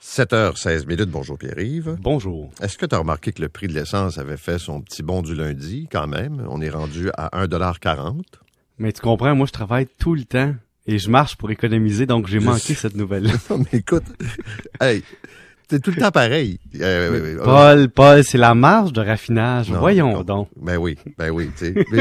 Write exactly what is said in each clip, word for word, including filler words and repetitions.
sept heures seize minutes. Bonjour Pierre-Yves. Bonjour. Est-ce que tu as remarqué que le prix de l'essence avait fait son petit bond du lundi quand même? On est rendu à un dollar quarante. Mais tu comprends, moi je travaille tout le temps et je marche pour économiser, donc j'ai manqué cette nouvelle-là. Non mais écoute, hey, c'est tout le temps pareil. Euh, Paul, Paul, c'est la marge de raffinage. Non, Voyons non. donc. Ben oui, ben oui, tu sais.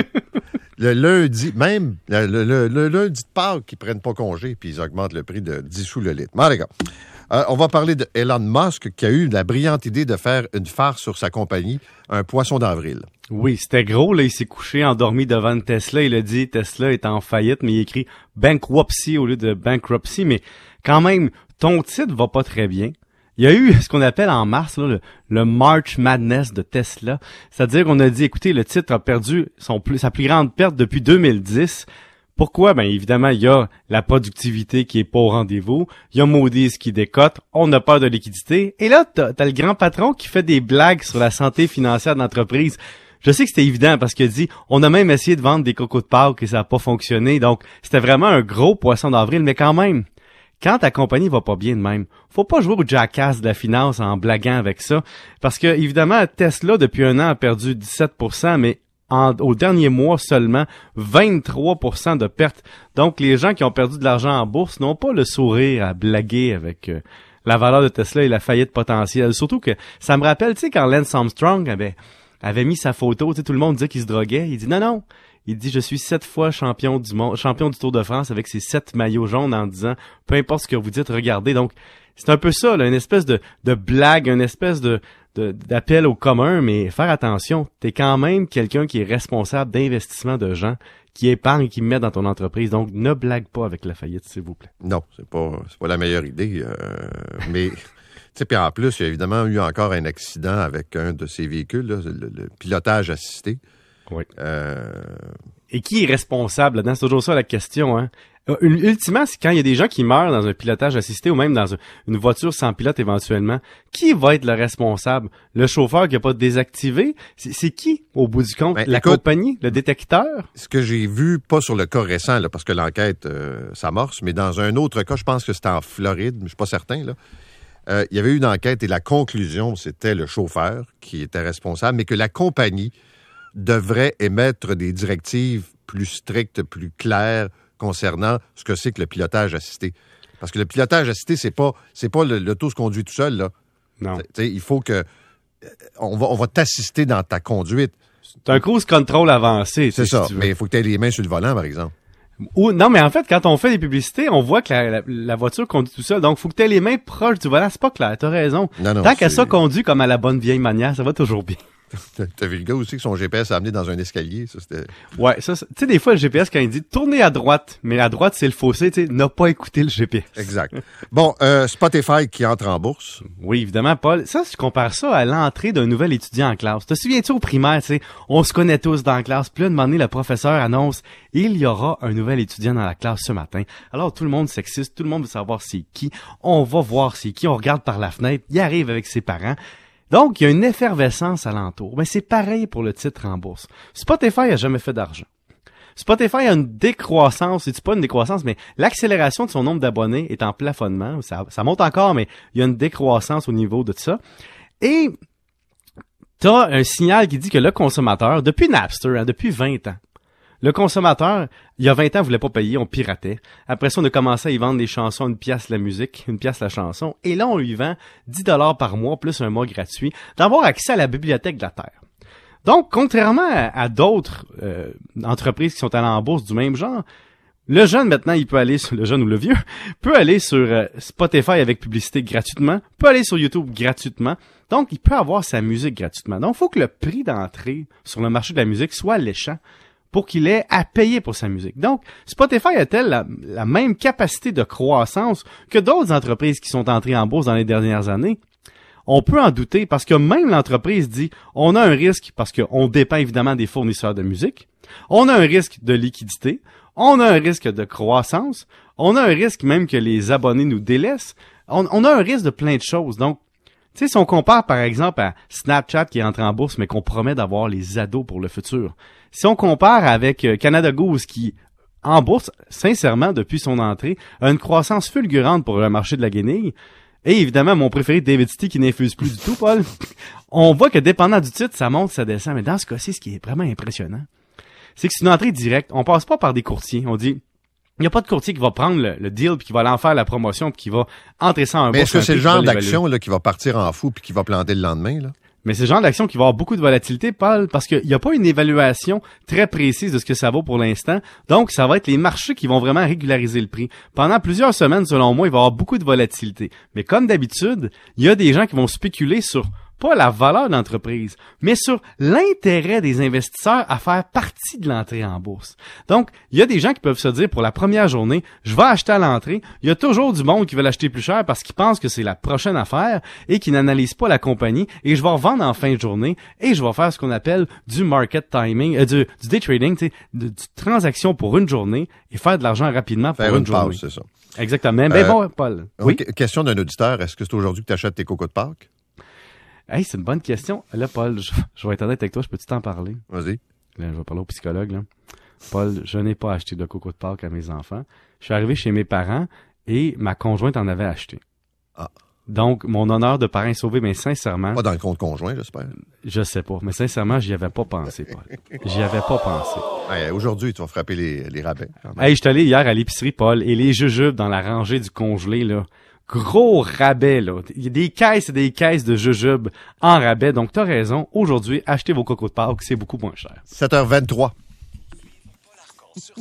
Le lundi, même le, le, le, le lundi de Pâques, ils prennent pas congé puis ils augmentent le prix de dix sous le litre. Bon, les gars, euh, on va parler de Elon Musk qui a eu la brillante idée de faire une farce sur sa compagnie, un poisson d'avril. Oui, c'était gros, là. Il s'est couché endormi devant une Tesla. Il a dit Tesla est en faillite, mais il écrit bankruptcy au lieu de bankruptcy. Mais quand même, ton titre va pas très bien. Il y a eu ce qu'on appelle en mars là, le, le March Madness de Tesla. C'est-à-dire qu'on a dit, écoutez, le titre a perdu son plus, sa plus grande perte depuis deux mille dix. Pourquoi? Ben évidemment, il y a la productivité qui est pas au rendez-vous. Il y a Moody's qui décote. On a peur de liquidité. Et là, t'as, t'as le grand patron qui fait des blagues sur la santé financière de l'entreprise. Je sais que c'était évident parce qu'il a dit, on a même essayé de vendre des cocos de Pâques et ça n'a pas fonctionné. Donc, c'était vraiment un gros poisson d'avril, mais quand même. Quand ta compagnie va pas bien de même, faut pas jouer au jackass de la finance en blaguant avec ça. Parce que, évidemment, Tesla, depuis un an, a perdu dix-sept pour cent, mais en, au dernier mois seulement, vingt-trois pour cent de pertes. Donc, les gens qui ont perdu de l'argent en bourse n'ont pas le sourire à blaguer avec euh, la valeur de Tesla et la faillite potentielle. Surtout que, ça me rappelle, tu sais, quand Lance Armstrong avait, avait mis sa photo, tu sais, tout le monde disait qu'il se droguait. Il dit, non, non. Il dit, je suis sept fois champion du monde, champion du Tour de France avec ses sept maillots jaunes en disant, peu importe ce que vous dites, regardez. Donc, c'est un peu ça, là, une espèce de, de blague, une espèce de, de, d'appel au commun, mais faire attention. T'es quand même quelqu'un qui est responsable d'investissement de gens, qui épargne, qui met dans ton entreprise. Donc, ne blague pas avec la faillite, s'il vous plaît. Non, c'est pas, c'est pas la meilleure idée, euh, mais, tu sais, puis en plus, il y a évidemment eu encore un accident avec un de ces véhicules, là, le, le pilotage assisté. Oui. Euh... Et qui est responsable là-dedans? C'est toujours ça la question, hein. Ultimement, c'est quand il y a des gens qui meurent dans un pilotage assisté ou même dans une voiture sans pilote éventuellement, qui va être le responsable? Le chauffeur qui n'a pas désactivé? C'est, c'est qui, au bout du compte? Ben, la écoute, compagnie? Le détecteur? Ce que j'ai vu, pas sur le cas récent, là, parce que l'enquête euh, s'amorce, mais dans un autre cas, je pense que c'était en Floride, mais je suis pas certain, là. Euh, il y avait eu une enquête et la conclusion, c'était le chauffeur qui était responsable, mais que la compagnie devrait émettre des directives plus strictes, plus claires concernant ce que c'est que le pilotage assisté. Parce que le pilotage assisté, c'est pas c'est pas l'auto se conduit tout seul, là. Non. T'sais, il faut que on va on va t'assister dans ta conduite. C'est un cruise control avancé. C'est ça, si mais il faut que tu aies les mains sur le volant, par exemple. Ou, non, mais en fait, quand on fait des publicités, on voit que la, la, la voiture conduit tout seul. Donc, il faut que tu aies les mains proches du volant. C'est pas clair, t'as raison. Non, non, Tant qu'elle soit conduite comme à la bonne vieille manière, ça va toujours bien. T'as vu le gars aussi que son G P S a amené dans un escalier, ça c'était... Ouais, ça, tu sais, des fois, le G P S, quand il dit « tournez à droite », mais à droite, c'est le fossé, tu sais, n'a pas écouté le G P S. Exact. Bon, euh, Spotify qui entre en bourse. Oui, évidemment, Paul. Ça, je compare ça à l'entrée d'un nouvel étudiant en classe. Te souviens-tu au primaire, tu sais, on se connaît tous dans la classe, puis là, de moment donné, le professeur annonce « il y aura un nouvel étudiant dans la classe ce matin ». Alors, tout le monde s'excite, tout le monde veut savoir c'est qui. On va voir c'est qui, on regarde par la fenêtre, il arrive avec ses parents. Donc, il y a une effervescence alentour. Ben, c'est pareil pour le titre en bourse. Spotify a jamais fait d'argent. Spotify a une décroissance, c'est pas une décroissance, mais l'accélération de son nombre d'abonnés est en plafonnement. Ça, ça monte encore, mais il y a une décroissance au niveau de ça. Et t'as un signal qui dit que le consommateur, depuis Napster, hein, depuis vingt ans, le consommateur, il y a vingt ans, voulait pas payer, on piratait. Après ça, on a commencé à y vendre des chansons, une pièce la musique, une pièce la chanson. Et là, on lui vend dix dollars par mois, plus un mois gratuit, d'avoir accès à la bibliothèque de la Terre. Donc, contrairement à, à d'autres euh, entreprises qui sont allées en bourse du même genre, le jeune, maintenant, il peut aller sur, le jeune ou le vieux, peut aller sur euh, Spotify avec publicité gratuitement, peut aller sur YouTube gratuitement. Donc, il peut avoir sa musique gratuitement. Donc, il faut que le prix d'entrée sur le marché de la musique soit alléchant pour qu'il ait à payer pour sa musique. Donc, Spotify a-t-elle la, la même capacité de croissance que d'autres entreprises qui sont entrées en bourse dans les dernières années? On peut en douter parce que même l'entreprise dit on a un risque parce qu'on dépend évidemment des fournisseurs de musique, on a un risque de liquidité, on a un risque de croissance, on a un risque même que les abonnés nous délaissent, on, on a un risque de plein de choses. Donc, tu sais, si on compare par exemple à Snapchat qui est entré en bourse mais qu'on promet d'avoir les ados pour le futur, si on compare avec Canada Goose qui, en bourse, sincèrement, depuis son entrée, a une croissance fulgurante pour le marché de la guenille, Et évidemment, mon préféré, David City, qui n'infuse plus du tout, Paul. On voit que dépendant du titre, ça monte, ça descend. Mais dans ce cas-ci, ce qui est vraiment impressionnant, c'est que c'est une entrée directe. On passe pas par des courtiers. On dit, il n'y a pas de courtier qui va prendre le, le deal puis qui va aller en faire la promotion puis qui va entrer ça en bourse. Mais est-ce que c'est le genre d'action là, qui va partir en fou puis qui va planter le lendemain, là? Mais c'est le genre d'action qui va avoir beaucoup de volatilité, Paul, parce qu'il n'y a pas une évaluation très précise de ce que ça vaut pour l'instant. Donc, ça va être les marchés qui vont vraiment régulariser le prix. Pendant plusieurs semaines, selon moi, il va y avoir beaucoup de volatilité. Mais comme d'habitude, il y a des gens qui vont spéculer sur pas la valeur de l'entreprise, mais sur l'intérêt des investisseurs à faire partie de l'entrée en bourse. Donc, il y a des gens qui peuvent se dire pour la première journée, je vais acheter à l'entrée. Il y a toujours du monde qui veut l'acheter plus cher parce qu'ils pensent que c'est la prochaine affaire et qui n'analyse pas la compagnie et je vais revendre en fin de journée et je vais faire ce qu'on appelle du market timing, euh, du, du day trading, tu sais, de, du transaction pour une journée et faire de l'argent rapidement pour faire une, une journée. Pause, c'est ça. Exactement. Ben euh, bon, Paul. Oui. Question d'un auditeur, est-ce que c'est aujourd'hui que tu achètes tes cocos de Pâques? Hey, c'est une bonne question. Là, Paul, je, je vais être honnête avec toi, je peux-tu t'en parler? Vas-y. Là, je vais parler au psychologue, là. Paul, je n'ai pas acheté de coco de Pâques à mes enfants. Je suis arrivé chez mes parents et ma conjointe en avait acheté. Ah. Donc, mon honneur de parrain est sauvé, mais sincèrement... Pas dans le compte conjoint, j'espère. Je sais pas, mais sincèrement, j'y avais pas pensé, Paul. J'y avais pas pensé. Hey, aujourd'hui, tu vas frapper les, les rabais. Hey, je suis allé hier à l'épicerie, Paul, et les jujubes dans la rangée du congelé, là... Gros rabais, là. Il y a des caisses et des caisses de jujubes en rabais. Donc, t'as raison. Aujourd'hui, achetez vos cocos de Pâques, c'est beaucoup moins cher. sept heures vingt-trois.